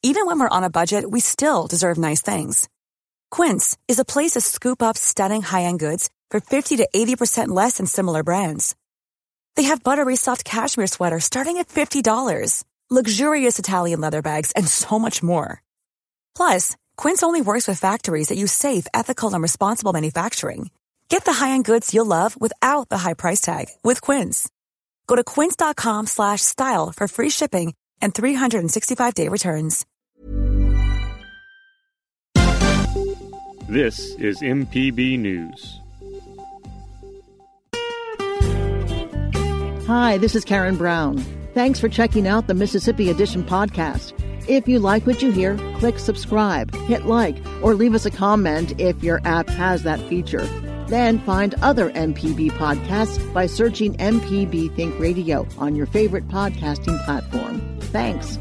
Even when we're on a budget, we still deserve nice things. Quince is a place to scoop up stunning high-end goods for 50 to 80% less than similar brands. They have buttery soft cashmere sweaters starting at $50, luxurious Italian leather bags, and so much more. Plus, Quince only works with factories that use safe, ethical, and responsible manufacturing. Get the high-end goods you'll love without the high price tag with Quince. Go to quince.com/style for free shipping and 365-day returns. This is MPB News. Hi, this is Karen Brown. Thanks for checking out the Mississippi Edition podcast. If you like what you hear, click subscribe, hit like, or leave us a comment if your app has that feature. Then find other MPB podcasts by searching MPB Think Radio on your favorite podcasting platform. Thanks.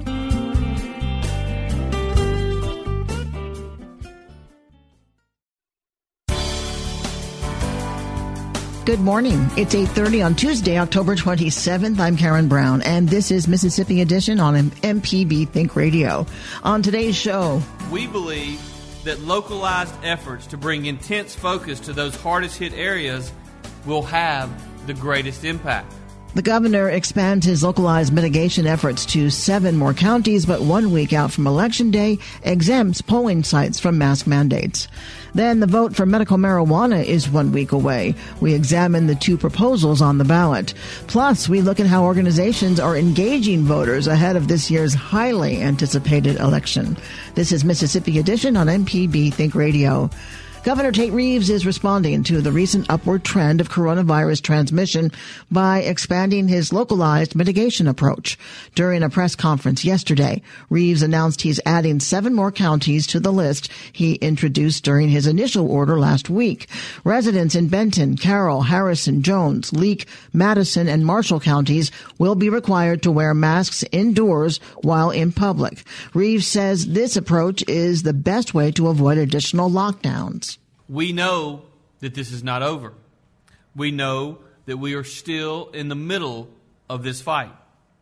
Good morning. It's 8:30 on Tuesday, October 27th. I'm Karen Brown, and this is Mississippi Edition on MPB Think Radio. On today's show, we believe that localized efforts to bring intense focus to those hardest hit areas will have the greatest impact. The governor expands his localized mitigation efforts to 7 more counties, but 1 week out from Election Day, exempts polling sites from mask mandates. Then the vote for medical marijuana is 1 week away. We examine the 2 proposals on the ballot. Plus, we look at how organizations are engaging voters ahead of this year's highly anticipated election. This is Mississippi Edition on MPB Think Radio. Governor Tate Reeves is responding to the recent upward trend of coronavirus transmission by expanding his localized mitigation approach. During a press conference yesterday, Reeves announced he's adding 7 more counties to the list he introduced during his initial order last week. Residents in Benton, Carroll, Harrison, Jones, Leake, Madison, and Marshall counties will be required to wear masks indoors while in public. Reeves says this approach is the best way to avoid additional lockdowns. We know that this is not over. We know that we are still in the middle of this fight.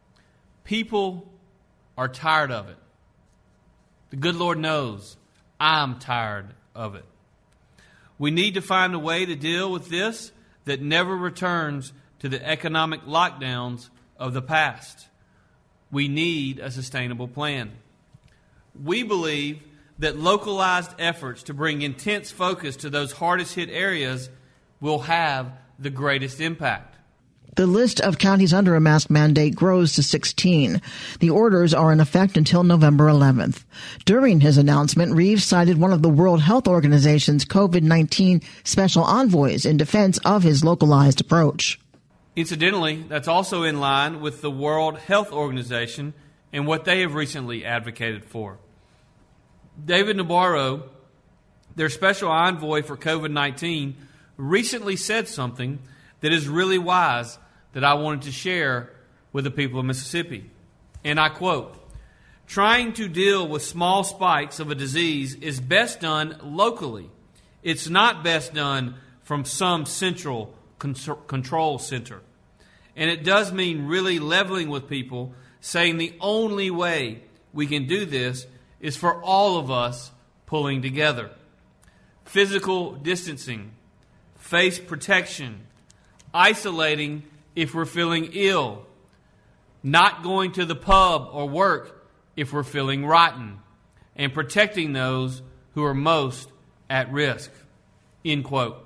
People are tired of it. The good Lord knows I'm tired of it. We need to find a way to deal with this that never returns to the economic lockdowns of the past. We need a sustainable plan. We believe that localized efforts to bring intense focus to those hardest hit areas will have the greatest impact. The list of counties under a mask mandate grows to 16. The orders are in effect until November 11th. During his announcement, Reeves cited one of the World Health Organization's COVID-19 special envoys in defense of his localized approach. Incidentally, that's also in line with the World Health Organization and what they have recently advocated for. David Nabarro, their special envoy for COVID-19, recently said something that is really wise that I wanted to share with the people of Mississippi. And I quote, "Trying to deal with small spikes of a disease is best done locally. It's not best done from some central control center. And it does mean really leveling with people, saying the only way we can do this is for all of us pulling together. Physical distancing, face protection, isolating if we're feeling ill, not going to the pub or work if we're feeling rotten, and protecting those who are most at risk." End quote.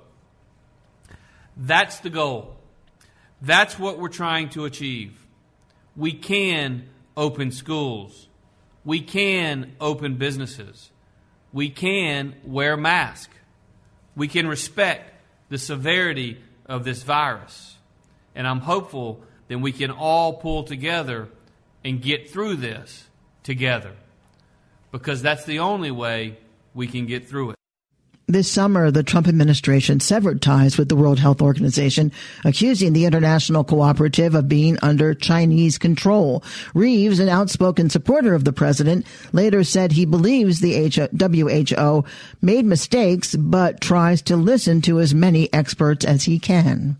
That's the goal. That's what we're trying to achieve. We can open schools. We can open businesses. We can wear masks. We can respect the severity of this virus. And I'm hopeful that we can all pull together and get through this together, because that's the only way we can get through it. This summer, the Trump administration severed ties with the World Health Organization, accusing the international cooperative of being under Chinese control. Reeves, an outspoken supporter of the president, later said he believes the WHO made mistakes, but tries to listen to as many experts as he can.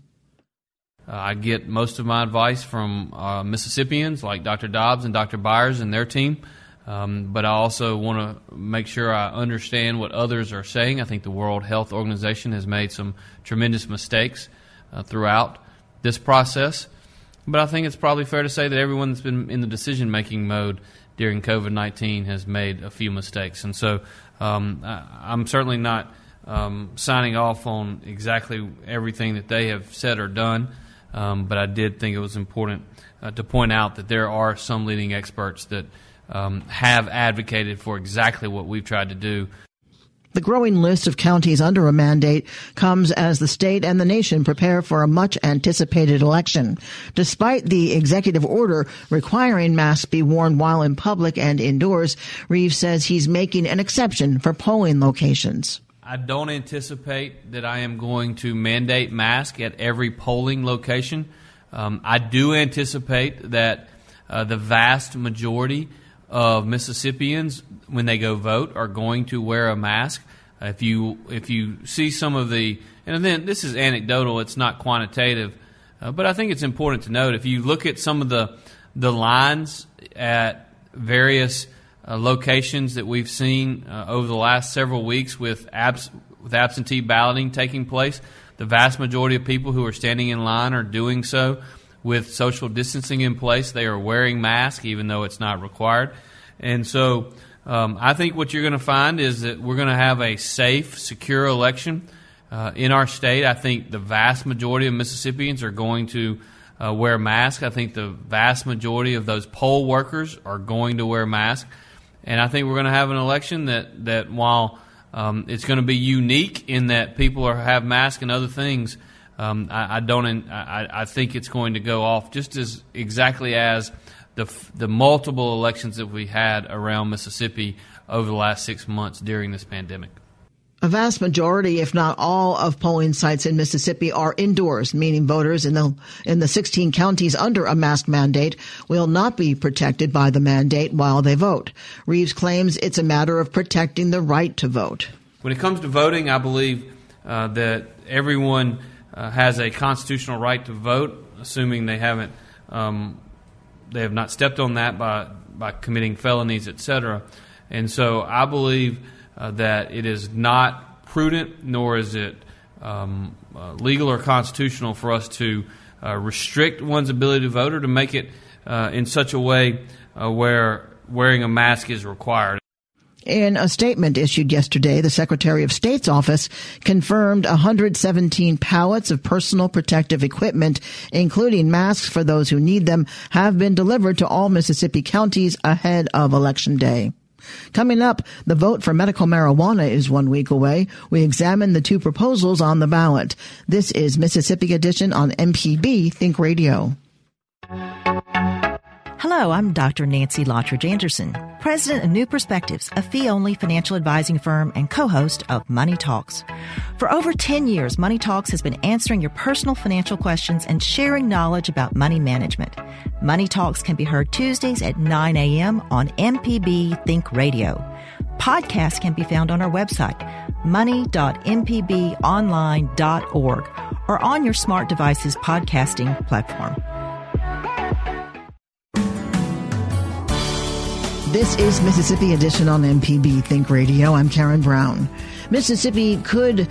I get most of my advice from Mississippians like Dr. Dobbs and Dr. Byers and their team. But I also want to make sure I understand what others are saying. I think the World Health Organization has made some tremendous mistakes throughout this process. But I think it's probably fair to say that everyone that's been in the decision-making mode during COVID-19 has made a few mistakes. And so I'm certainly not signing off on exactly everything that they have said or done, but I did think it was important to point out that there are some leading experts that have advocated for exactly what we've tried to do. The growing list of counties under a mandate comes as the state and the nation prepare for a much-anticipated election. Despite the executive order requiring masks be worn while in public and indoors, Reeves says he's making an exception for polling locations. I don't anticipate that I am going to mandate masks at every polling location. I do anticipate that the vast majority of Mississippians, when they go vote, are going to wear a mask. If you see some of the, and then this is anecdotal, it's not quantitative, but I think it's important to note, if you look at some of the lines at various locations that we've seen over the last several weeks with absentee balloting taking place, the vast majority of people who are standing in line are doing so with social distancing in place. They are wearing masks even though it's not required. And so I think what you're going to find is that we're going to have a safe, secure election in our state. I think the vast majority of Mississippians are going to wear masks. I think the vast majority of those poll workers are going to wear masks. And I think we're going to have an election that while it's going to be unique in that people have masks and other things, I think it's going to go off just as exactly as the multiple elections that we had around Mississippi over the last 6 months during this pandemic. A vast majority, if not all, of polling sites in Mississippi are indoors, meaning voters in the 16 counties under a mask mandate will not be protected by the mandate while they vote. Reeves claims it's a matter of protecting the right to vote. When it comes to voting, I believe that everyone has a constitutional right to vote, assuming they have not stepped on that by committing felonies, etc. And so I believe that it is not prudent, nor is it legal or constitutional for us to restrict one's ability to vote or to make it in such a way where wearing a mask is required. In a statement issued yesterday, the Secretary of State's office confirmed 117 pallets of personal protective equipment, including masks for those who need them, have been delivered to all Mississippi counties ahead of Election Day. Coming up, the vote for medical marijuana is 1 week away. We examine the two proposals on the ballot. This is Mississippi Edition on MPB Think Radio. Hello, I'm Dr. Nancy Lottridge Anderson, president of New Perspectives, a fee-only financial advising firm and co-host of Money Talks. For over 10 years, Money Talks has been answering your personal financial questions and sharing knowledge about money management. Money Talks can be heard Tuesdays at 9 a.m. on MPB Think Radio. Podcasts can be found on our website, money.mpbonline.org, or on your smart device's podcasting platform. This is Mississippi Edition on MPB Think Radio. I'm Karen Brown. Mississippi could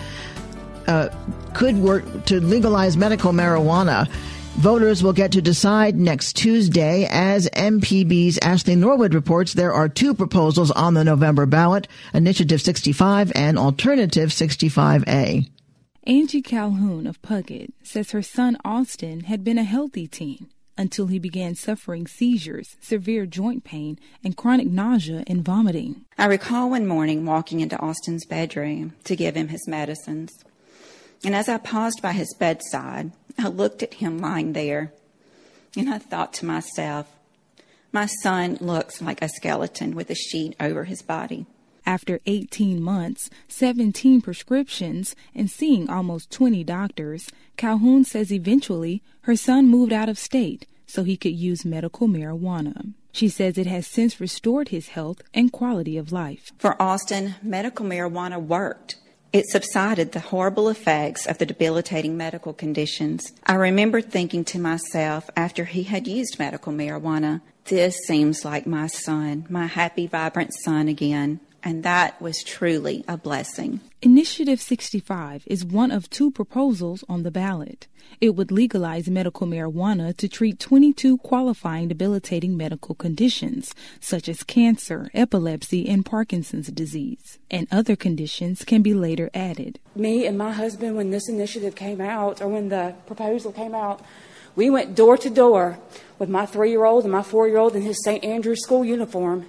work to legalize medical marijuana. Voters will get to decide next Tuesday. As MPB's Ashley Norwood reports, there are two proposals on the November ballot, Initiative 65 and Alternative 65A. Angie Calhoun of Puckett says her son Austin had been a healthy teen until he began suffering seizures, severe joint pain, and chronic nausea and vomiting. I recall one morning walking into Austin's bedroom to give him his medicines. And as I paused by his bedside, I looked at him lying there, and I thought to myself, my son looks like a skeleton with a sheet over his body. After 18 months, 17 prescriptions, and seeing almost 20 doctors, Calhoun says eventually her son moved out of state so he could use medical marijuana. She says it has since restored his health and quality of life. For Austin, medical marijuana worked. It subsided the horrible effects of the debilitating medical conditions. I remember thinking to myself after he had used medical marijuana, this seems like my son, my happy, vibrant son again. And that was truly a blessing. Initiative 65 is one of 2 proposals on the ballot. It would legalize medical marijuana to treat 22 qualifying debilitating medical conditions, such as cancer, epilepsy, and Parkinson's disease. And other conditions can be later added. Me and my husband, when this initiative came out, or when the proposal came out, we went door to door with my 3-year-old and my 4-year-old in his St. Andrew's school uniform,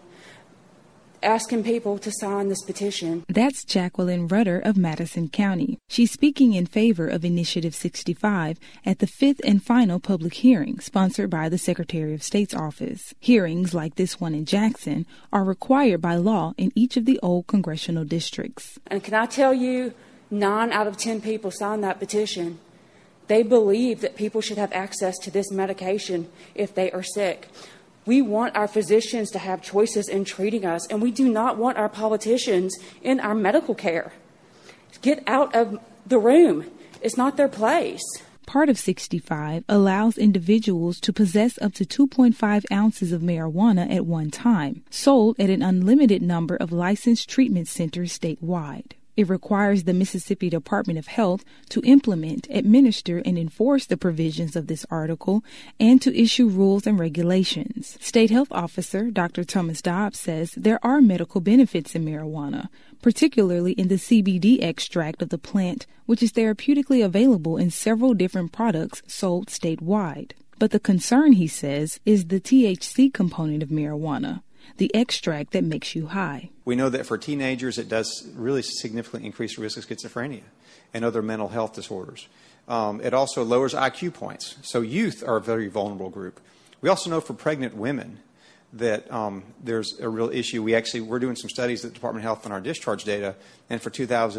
asking people to sign this petition. That's Jacqueline Rudder of Madison County. She's speaking in favor of Initiative 65 at the 5th and final public hearing sponsored by the Secretary of State's office. Hearings like this one in Jackson are required by law in each of the old congressional districts. And can I tell you, 9 out of 10 people signed that petition. They believe that people should have access to this medication if they are sick. We want our physicians to have choices in treating us, and we do not want our politicians in our medical care. Get out of the room. It's not their place. Part of 65 allows individuals to possess up to 2.5 ounces of marijuana at one time, sold at an unlimited number of licensed treatment centers statewide. It requires the Mississippi Department of Health to implement, administer, and enforce the provisions of this article and to issue rules and regulations. State Health Officer Dr. Thomas Dobbs says there are medical benefits in marijuana, particularly in the CBD extract of the plant, which is therapeutically available in several different products sold statewide. But the concern, he says, is the THC component of marijuana, the extract that makes you high. We know that for teenagers, it does really significantly increase the risk of schizophrenia and other mental health disorders. It also lowers IQ points. So youth are a very vulnerable group. We also know for pregnant women that there's a real issue. We're doing some studies at the Department of Health on our discharge data, and for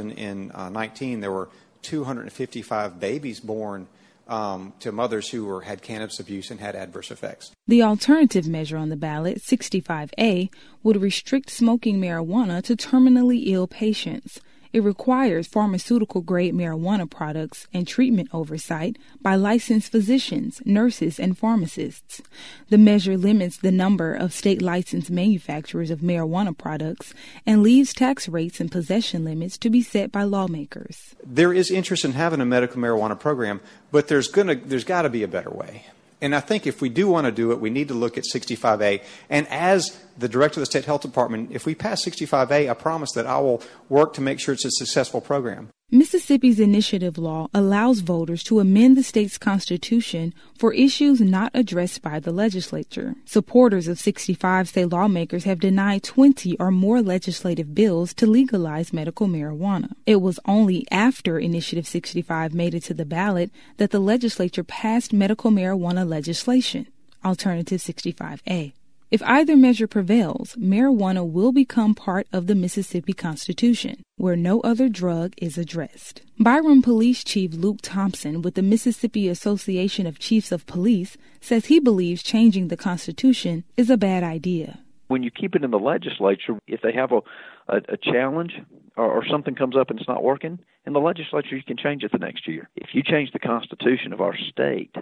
2019, there were 255 babies born to mothers who had cannabis abuse and had adverse effects. The alternative measure on the ballot, 65A, would restrict smoking marijuana to terminally ill patients. It requires pharmaceutical-grade marijuana products and treatment oversight by licensed physicians, nurses, and pharmacists. The measure limits the number of state-licensed manufacturers of marijuana products and leaves tax rates and possession limits to be set by lawmakers. There is interest in having a medical marijuana program, but there's got to be a better way. And I think if we do want to do it, we need to look at 65A. And as the director of the State Health Department, if we pass 65A, I promise that I will work to make sure it's a successful program. Mississippi's initiative law allows voters to amend the state's constitution for issues not addressed by the legislature. Supporters of 65 say lawmakers have denied 20 or more legislative bills to legalize medical marijuana. It was only after Initiative 65 made it to the ballot that the legislature passed medical marijuana legislation, Alternative 65A. If either measure prevails, marijuana will become part of the Mississippi Constitution, where no other drug is addressed. Byram Police Chief Luke Thompson with the Mississippi Association of Chiefs of Police says he believes changing the Constitution is a bad idea. When you keep it in the legislature, if they have a challenge or something comes up and it's not working, in the legislature you can change it the next year. If you change the Constitution of our state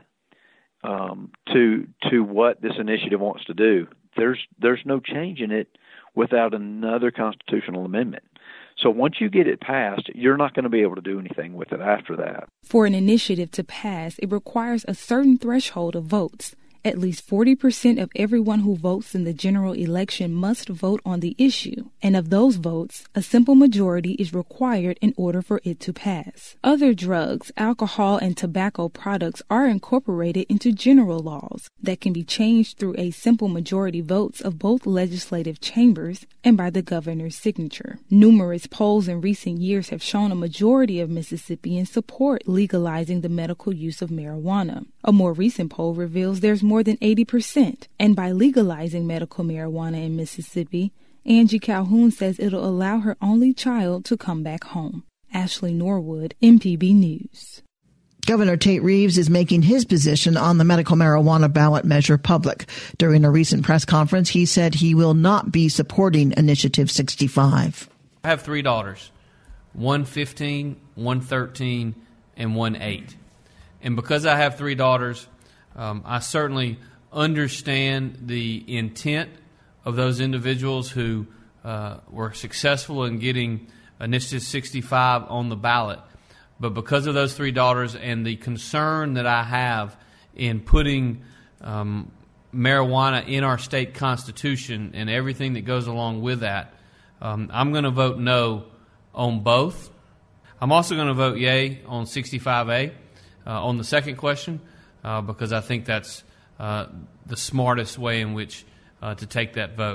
to what this initiative wants to do, there's no change in it without another constitutional amendment. So once you get it passed, you're not going to be able to do anything with it after that. For an initiative to pass, it requires a certain threshold of votes. At least 40% of everyone who votes in the general election must vote on the issue, and of those votes, a simple majority is required in order for it to pass. Other drugs, alcohol, and tobacco products are incorporated into general laws that can be changed through a simple majority votes of both legislative chambers and by the governor's signature. Numerous polls in recent years have shown a majority of Mississippians support legalizing the medical use of marijuana. A more recent poll reveals there's more than 80%. And by legalizing medical marijuana in Mississippi, Angie Calhoun says it'll allow her only child to come back home. Ashley Norwood, MPB News. Governor Tate Reeves is making his position on the medical marijuana ballot measure public. During a recent press conference, he said he will not be supporting Initiative 65. I have 3 daughters. 115, 113, and 1-8. And because I have 3 daughters, I certainly understand the intent of those individuals who were successful in getting Initiative 65 on the ballot. But because of those 3 daughters and the concern that I have in putting marijuana in our state constitution and everything that goes along with that, I'm going to vote no on both. I'm also going to vote yay on 65A on the second question because I think that's the smartest way in which to take that vote.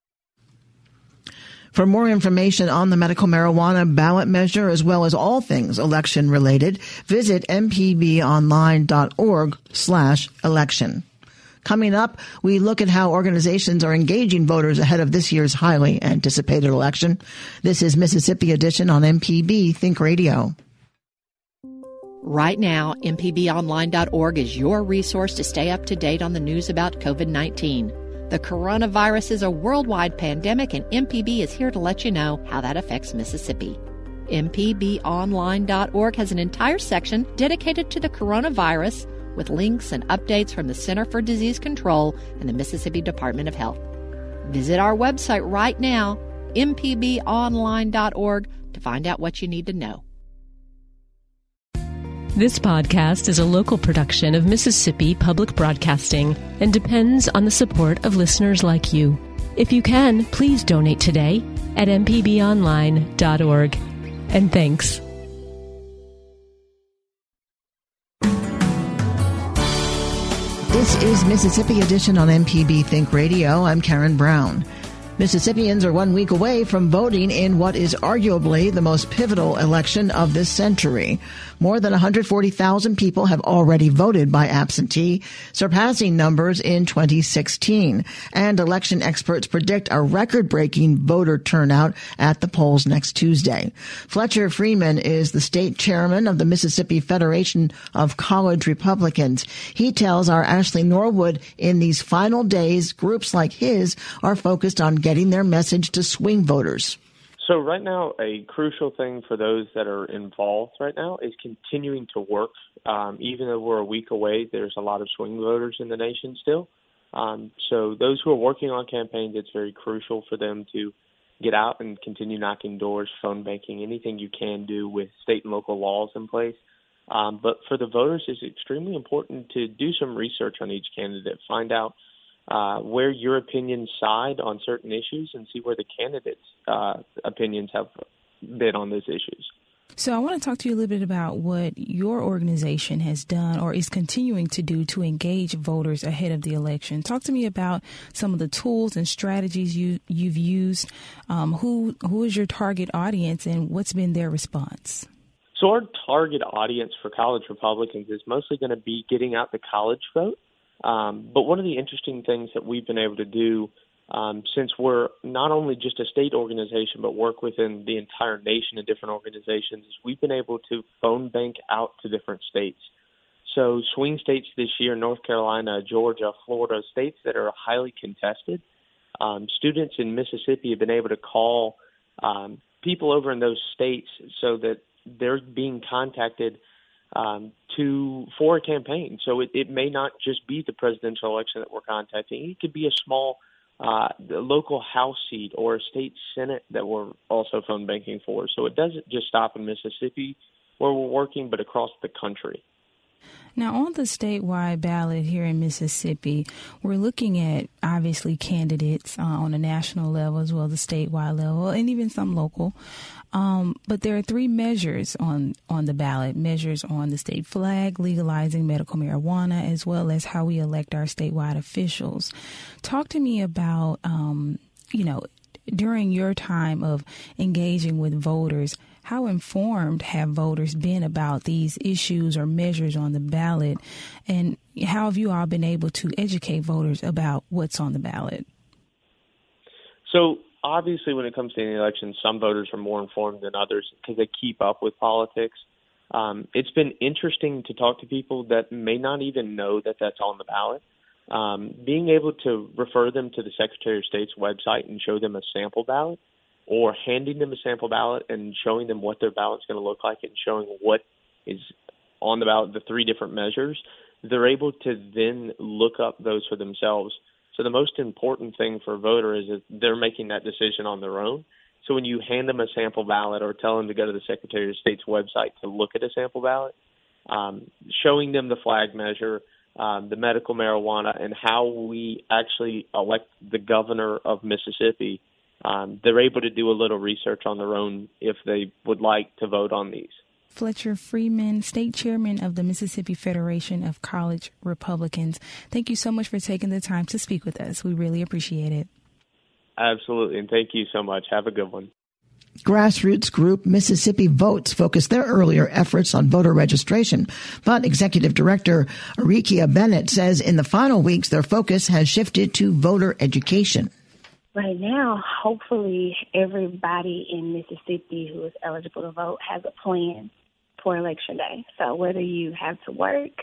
For more information on the medical marijuana ballot measure, as well as all things election related, visit mpbonline.org/election. Coming up, we look at how organizations are engaging voters ahead of this year's highly anticipated election. This is Mississippi Edition on MPB Think Radio. Right now, mpbonline.org is your resource to stay up to date on the news about COVID-19. The coronavirus is a worldwide pandemic, and MPB is here to let you know how that affects Mississippi. mpbonline.org has an entire section dedicated to the coronavirus with links and updates from the Center for Disease Control and the Mississippi Department of Health. Visit our website right now, mpbonline.org, to find out what you need to know. This podcast is a local production of Mississippi Public Broadcasting and depends on the support of listeners like you. If you can, please donate today at mpbonline.org. And thanks. This is Mississippi Edition on MPB Think Radio. I'm Karen Brown. Mississippians are 1 week away from voting in what is arguably the most pivotal election of this century. More than 140,000 people have already voted by absentee, surpassing numbers in 2016. And election experts predict a record-breaking voter turnout at the polls next Tuesday. Fletcher Freeman is the state chairman of the Mississippi Federation of College Republicans. He tells our Ashley Norwood in these final days, groups like his are focused on getting their message to swing voters. So right now, a crucial thing for those that are involved right now is continuing to work. Even though we're a week away, there's a lot of swing voters in the nation still. So those who are working on campaigns, it's very crucial for them to get out and continue knocking doors, phone banking, anything you can do with state and local laws in place. But for the voters, it's extremely important to do some research on each candidate, find out where your opinions side on certain issues and see where the candidates' opinions have been on those issues. So I want to talk to you a little bit about what your organization has done or is continuing to do to engage voters ahead of the election. Talk to me about some of the tools and strategies you've used. Who is your target audience and what's been their response? So our target audience for college Republicans is mostly going to be getting out the college vote. But one of the interesting things that we've been able to do, since we're not only just a state organization but work within the entire nation in different organizations, is we've been able to phone bank out to different states. So swing states this year, North Carolina, Georgia, Florida, states that are highly contested. Students in Mississippi have been able to call people over in those states so that they're being contacted for a campaign. So it may not just be the presidential election that we're contacting. It could be a small local House seat or a state Senate that we're also phone banking for. So it doesn't just stop in Mississippi where we're working, but across the country. Now, on the statewide ballot here in Mississippi, we're looking at, obviously, candidates on a national level as well as the statewide level and even some local. But there are 3 measures on the ballot, measures on the state flag, legalizing medical marijuana, as well as how we elect our statewide officials. Talk to me about, during your time of engaging with voters, how informed have voters been about these issues or measures on the ballot, and how have you all been able to educate voters about what's on the ballot? So obviously when it comes to any election, some voters are more informed than others because they keep up with politics. It's been interesting to talk to people that may not even know that that's on the ballot. Being able to refer them to the Secretary of State's website and show them a sample ballot or handing them a sample ballot and showing them what their ballot's going to look like and showing what is on the ballot, the 3 different measures, they're able to then look up those for themselves. So the most important thing for a voter is that they're making that decision on their own. So when you hand them a sample ballot or tell them to go to the Secretary of State's website to look at a sample ballot, showing them the flag measure, the medical marijuana, and how we actually elect the governor of Mississippi, they're able to do a little research on their own if they would like to vote on these. Fletcher Freeman, State Chairman of the Mississippi Federation of College Republicans. Thank you so much for taking the time to speak with us. We really appreciate it. Absolutely, and thank you so much. Have a good one. Grassroots group Mississippi Votes focused their earlier efforts on voter registration, but Executive Director Arikia Bennett says in the final weeks their focus has shifted to voter education. Right now, hopefully everybody in Mississippi who is eligible to vote has a plan for Election Day. So whether you have to work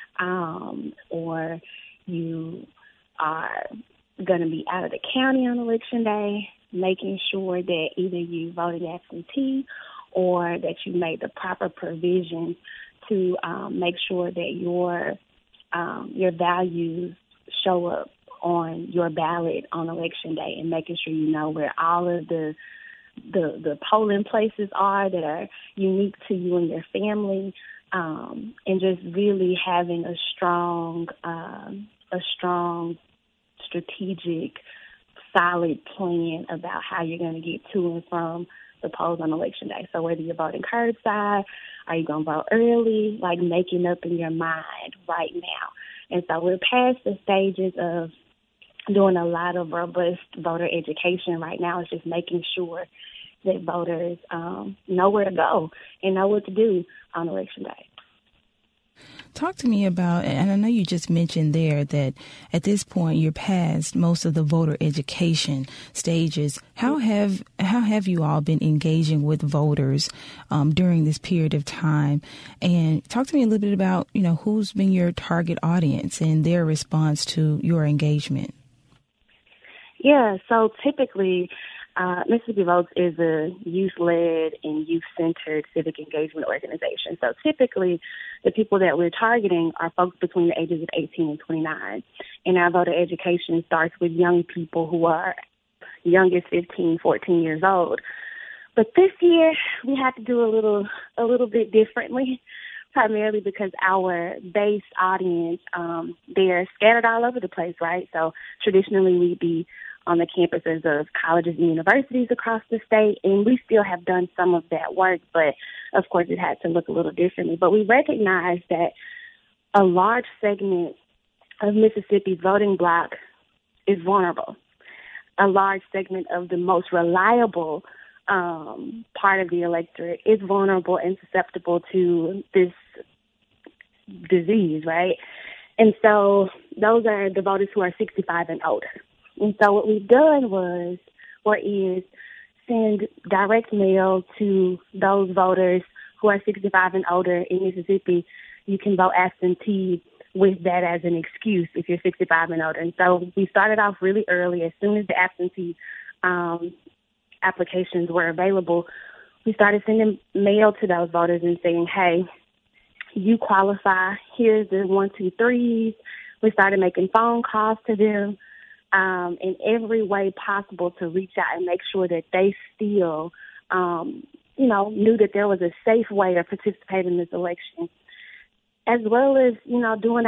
or you are going to be out of the county on Election Day, making sure that either you voted absentee or that you made the proper provisions to make sure that your values show up on your ballot on Election Day, and making sure you know where all of the polling places are that are unique to you and your family, and just really having a strong strategic, solid plan about how you're going to get to and from the polls on Election Day. So whether you're voting curbside, are you going to vote early, like making up in your mind right now. And so we're past the stages of doing a lot of robust voter education right now. It's just making sure that voters know where to go and know what to do on Election Day. Talk to me about, and I know you just mentioned there that at this point you're past most of the voter education stages. How have you all been engaging with voters during this period of time? And talk to me a little bit about, who's been your target audience and their response to your engagement. Yeah, so typically Mississippi Votes is a youth-led and youth-centered civic engagement organization. So typically the people that we're targeting are folks between the ages of 18 and 29. And our voter education starts with young people who are youngest 15, 14 years old. But this year we had to do a little bit differently, primarily because our base audience, they're scattered all over the place, right? So traditionally we'd be on the campuses of colleges and universities across the state, and we still have done some of that work, but of course it had to look a little differently. But we recognize that a large segment of Mississippi's voting bloc is vulnerable. A large segment of the most reliable part of the electorate is vulnerable and susceptible to this disease, right? And so those are the voters who are 65 and older. And so what we've done is send direct mail to those voters who are 65 and older in Mississippi. You can vote absentee with that as an excuse if you're 65 and older. And so we started off really early. As soon as the absentee applications were available, we started sending mail to those voters and saying, hey, you qualify. Here's the 1, 2, 3s. We started making phone calls to them in every way possible to reach out and make sure that they still, knew that there was a safe way to participate in this election, as well as, doing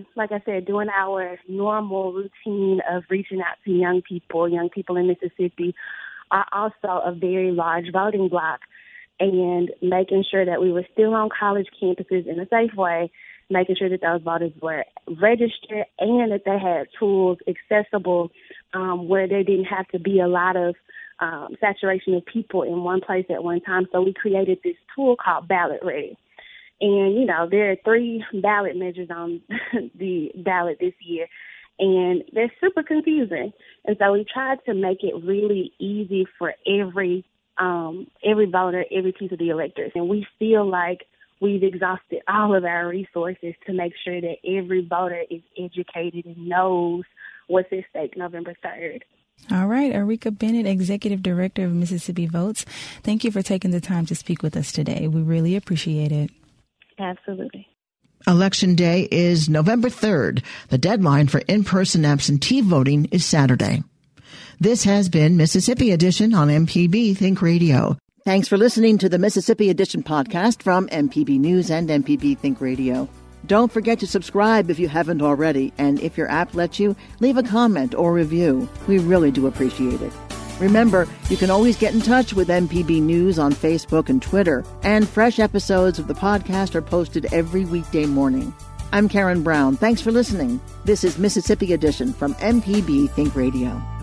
our normal routine of reaching out to young people in Mississippi are also a very large voting bloc, and making sure that we were still on college campuses in a safe way, making sure that those voters were registered and that they had tools accessible where there didn't have to be a lot of saturation of people in one place at one time. So we created this tool called Ballot Ready. And, there are 3 ballot measures on the ballot this year, and they're super confusing. And so we tried to make it really easy for every voter, every piece of the electorate. And we feel like we've exhausted all of our resources to make sure that every voter is educated and knows what's at stake November 3rd. All right, Arika Bennett, Executive Director of Mississippi Votes. Thank you for taking the time to speak with us today. We really appreciate it. Absolutely. Election Day is November 3rd. The deadline for in-person absentee voting is Saturday. This has been Mississippi Edition on MPB Think Radio. Thanks for listening to the Mississippi Edition podcast from MPB News and MPB Think Radio. Don't forget to subscribe if you haven't already, and if your app lets you, leave a comment or review. We really do appreciate it. Remember, you can always get in touch with MPB News on Facebook and Twitter, and fresh episodes of the podcast are posted every weekday morning. I'm Karen Brown. Thanks for listening. This is Mississippi Edition from MPB Think Radio.